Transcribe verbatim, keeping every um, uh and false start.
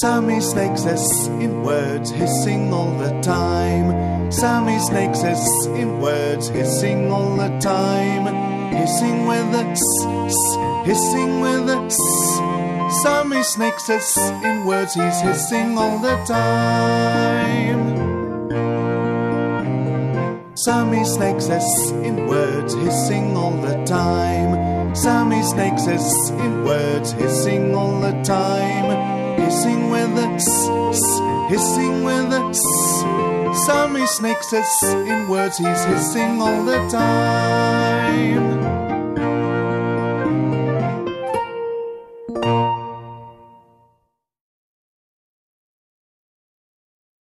Sammy Snake says in words, hissing all the time. Sammy Snake says in words, hissing all the time. Hissing with a s, s, hissing with a s. Sammy Snake says in words, he's hissing all the time. Sammy Snake says in words, hissing all the time. Sammy Snake says in words, hissing all the time. Hissing with a s, s, hissing with a s. Sammy Snake says in words, he's hissing all the time.